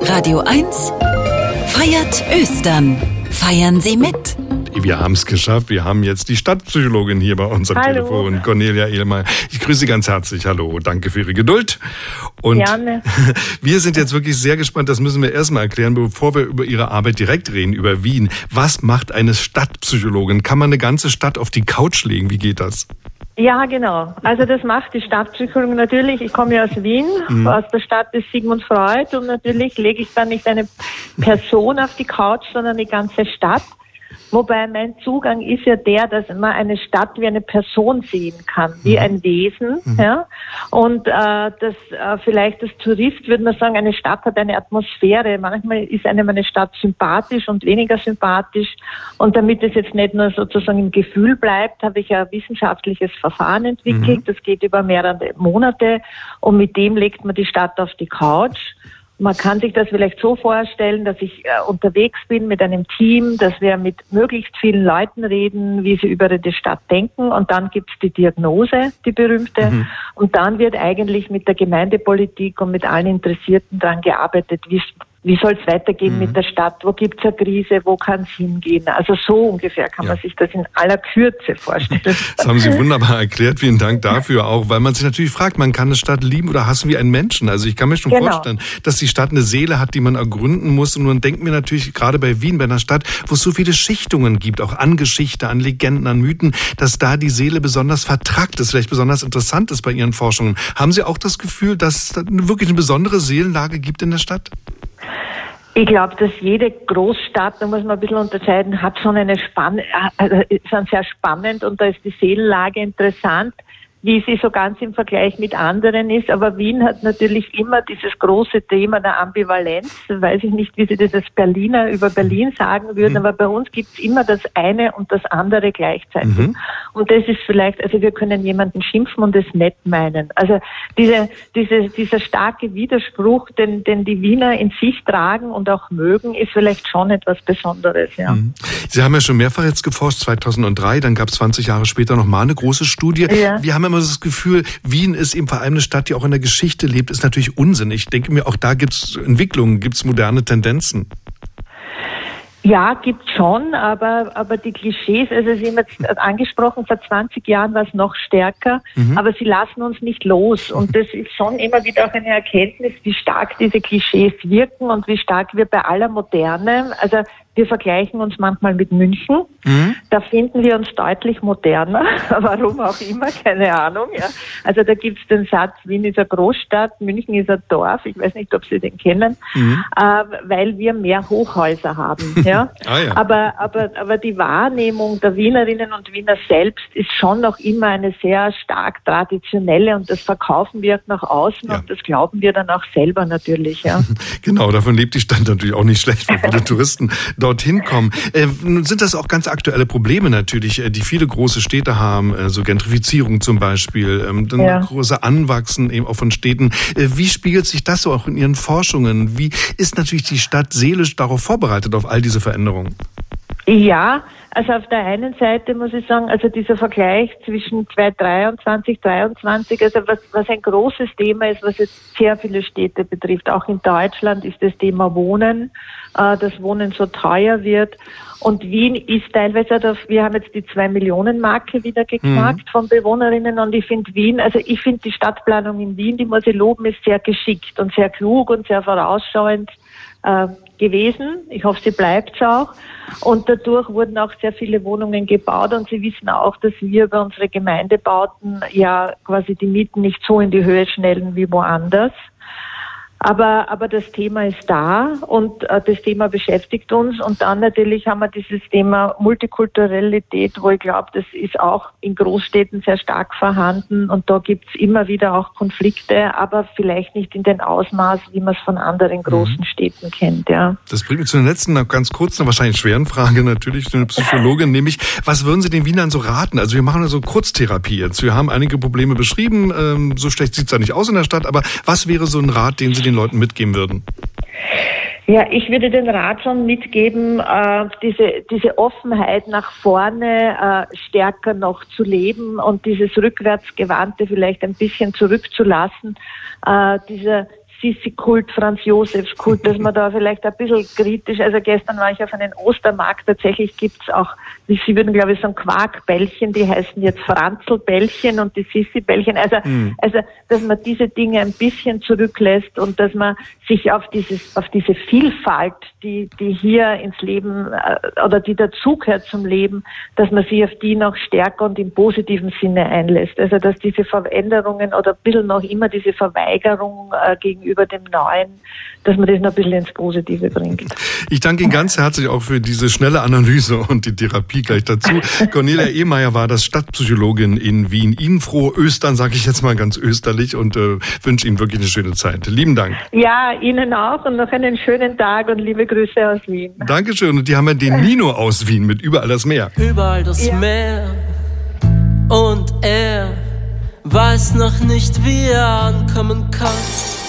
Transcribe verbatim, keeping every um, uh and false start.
Radio eins feiert Östern. Feiern Sie mit. Wir haben es geschafft. Wir haben jetzt die Stadtpsychologin hier bei uns am Hallo. Telefon, Cornelia Ehlmeier. Ich grüße Sie ganz herzlich. Hallo, danke für Ihre Geduld. Und Gerne. Wir sind jetzt wirklich sehr gespannt, das müssen wir erstmal erklären, bevor wir über Ihre Arbeit direkt reden, über Wien. Was macht eine Stadtpsychologin? Kann man eine ganze Stadt auf die Couch legen? Wie geht das? Ja, genau. Also das macht die Stadtpsychologin natürlich. Ich komme ja aus Wien, mhm. aus der Stadt des Sigmund Freud, und natürlich lege ich dann nicht eine Person auf die Couch, sondern die ganze Stadt. Wobei mein Zugang ist ja der, dass man eine Stadt wie eine Person sehen kann, wie ein Wesen. Mhm. Ja? Und äh, das äh, vielleicht als Tourist würde man sagen, eine Stadt hat eine Atmosphäre. Manchmal ist einem eine Stadt sympathisch und weniger sympathisch. Und damit es jetzt nicht nur sozusagen im Gefühl bleibt, habe ich ein wissenschaftliches Verfahren entwickelt. Mhm. Das geht über mehrere Monate, und mit dem legt man die Stadt auf die Couch. Man kann sich das vielleicht so vorstellen, dass ich äh, unterwegs bin mit einem Team, dass wir mit möglichst vielen Leuten reden, wie sie über die Stadt denken, und dann gibt's die Diagnose, die berühmte, mhm. und dann wird eigentlich mit der Gemeindepolitik und mit allen Interessierten daran gearbeitet, wie Wie soll es weitergehen mhm. mit der Stadt? Wo gibt es eine Krise? Wo kann es hingehen? Also so ungefähr kann ja. man sich das in aller Kürze vorstellen. Das haben Sie wunderbar erklärt. Vielen Dank dafür auch, weil man sich natürlich fragt, man kann eine Stadt lieben oder hassen wie einen Menschen. Also ich kann mir schon genau. vorstellen, dass die Stadt eine Seele hat, die man ergründen muss. Und nun denken wir natürlich gerade bei Wien, bei einer Stadt, wo es so viele Schichtungen gibt, auch an Geschichte, an Legenden, an Mythen, dass da die Seele besonders vertrackt ist, vielleicht besonders interessant ist bei Ihren Forschungen. Haben Sie auch das Gefühl, dass es wirklich eine besondere Seelenlage gibt in der Stadt? Ich glaube, dass jede Großstadt, da muss man ein bisschen unterscheiden, hat schon eine Spann, also ist sehr spannend, und da ist die Seelenlage interessant, wie sie so ganz im Vergleich mit anderen ist. Aber Wien hat natürlich immer dieses große Thema der Ambivalenz. Weiß ich nicht, wie Sie das als Berliner über Berlin sagen würden, mhm. aber bei uns gibt es immer das eine und das andere gleichzeitig. Mhm. Und das ist vielleicht, also wir können jemanden schimpfen und es nett meinen. Also diese, diese, dieser starke Widerspruch, den, den die Wiener in sich tragen und auch mögen, ist vielleicht schon etwas Besonderes. Ja. Mhm. Sie haben ja schon mehrfach jetzt geforscht, zweitausenddrei, dann gab es zwanzig Jahre später nochmal eine große Studie. Ja. Wir haben immer das Gefühl, Wien ist eben vor allem eine Stadt, die auch in der Geschichte lebt, ist natürlich Unsinn. Ich denke mir, auch da gibt es Entwicklungen, gibt es moderne Tendenzen. Ja, gibt's schon, aber aber die Klischees, also Sie haben jetzt angesprochen, vor zwanzig Jahren war es noch stärker, mhm. aber sie lassen uns nicht los, und das ist schon immer wieder auch eine Erkenntnis, wie stark diese Klischees wirken und wie stark wir bei aller Moderne, also wir vergleichen uns manchmal mit München, mhm. da finden wir uns deutlich moderner, warum auch immer, keine Ahnung. Ja. Also da gibt's den Satz, Wien ist eine Großstadt, München ist ein Dorf, ich weiß nicht, ob Sie den kennen, mhm. äh, weil wir mehr Hochhäuser haben. Ja. ah, ja. Aber, aber, aber die Wahrnehmung der Wienerinnen und Wiener selbst ist schon noch immer eine sehr stark traditionelle, und das verkaufen wir nach außen ja. und das glauben wir dann auch selber natürlich. Ja. Genau, davon lebt die Stadt natürlich auch nicht schlecht, weil viele Touristen dorthin kommen. Äh, nun sind das auch ganz aktuelle Probleme natürlich, äh, die viele große Städte haben, äh, so Gentrifizierung zum Beispiel, ähm, dann ja. große Anwachsen eben auch von Städten. Äh, wie spiegelt sich das so auch in Ihren Forschungen? Wie ist natürlich die Stadt seelisch darauf vorbereitet, auf all diese Veränderungen? Ja, also auf der einen Seite muss ich sagen, also dieser Vergleich zwischen zweitausenddreiundzwanzig, dreiundzwanzig, also was, was ein großes Thema ist, was jetzt sehr viele Städte betrifft, auch in Deutschland, ist das Thema Wohnen, äh, dass Wohnen so teuer wird. Und Wien ist teilweise, wir haben jetzt die Zwei-Millionen-Marke wieder geknackt mhm. von Bewohnerinnen, und ich finde Wien, also ich finde die Stadtplanung in Wien, die muss ich loben, ist sehr geschickt und sehr klug und sehr vorausschauend äh, gewesen. Ich hoffe, sie bleibt auch. Und dadurch wurden auch sehr viele Wohnungen gebaut, und Sie wissen auch, dass wir über unsere Gemeindebauten ja quasi die Mieten nicht so in die Höhe schnellen wie woanders. Aber, aber das Thema ist da, und äh, das Thema beschäftigt uns. Und dann natürlich haben wir dieses Thema Multikulturalität, wo ich glaube, das ist auch in Großstädten sehr stark vorhanden. Und da gibt's immer wieder auch Konflikte, aber vielleicht nicht in den Ausmaß, wie man es von anderen großen mhm. Städten kennt. Ja. Das bringt mich zu der letzten, ganz kurzen, wahrscheinlich schweren Frage natürlich, zu einer Psychologin, nämlich, was würden Sie den Wienern so raten? Also wir machen ja so Kurztherapie jetzt. Wir haben einige Probleme beschrieben, ähm, so schlecht sieht's ja nicht aus in der Stadt, aber was wäre so ein Rat, den Sie den Leuten mitgeben würden? Ja, ich würde den Rat schon mitgeben, äh, diese, diese Offenheit nach vorne äh, stärker noch zu leben und dieses Rückwärtsgewandte vielleicht ein bisschen zurückzulassen. Äh, dieser Sissi-Kult, Franz-Josefs-Kult, dass man da vielleicht ein bisschen kritisch, also gestern war ich auf einem Ostermarkt, tatsächlich gibt's auch, Sie würden glaube ich sagen Quarkbällchen, die heißen jetzt Franzlbällchen und die Sissi-Bällchen, also, mhm. also, dass man diese Dinge ein bisschen zurücklässt und dass man sich auf dieses, auf diese Vielfalt, die, die hier ins Leben, oder die dazugehört zum Leben, dass man sich auf die noch stärker und im positiven Sinne einlässt. Also, dass diese Veränderungen oder ein bisschen noch immer diese Verweigerung äh, gegenüber dem Neuen, dass man das noch ein bisschen ins Positive bringt. Ich danke Ihnen ganz herzlich auch für diese schnelle Analyse und die Therapie gleich dazu. Cornelia Ehmeier war das Stadtpsychologin in Wien. Ihnen frohe Östern, sage ich jetzt mal ganz österlich, und äh, wünsche Ihnen wirklich eine schöne Zeit. Lieben Dank. Ja, Ihnen auch und noch einen schönen Tag und liebe Grüße aus Wien. Dankeschön. Und die haben ja den Nino aus Wien mit Überall das Meer. Überall das ja. Meer und er weiß noch nicht, wie er ankommen kann.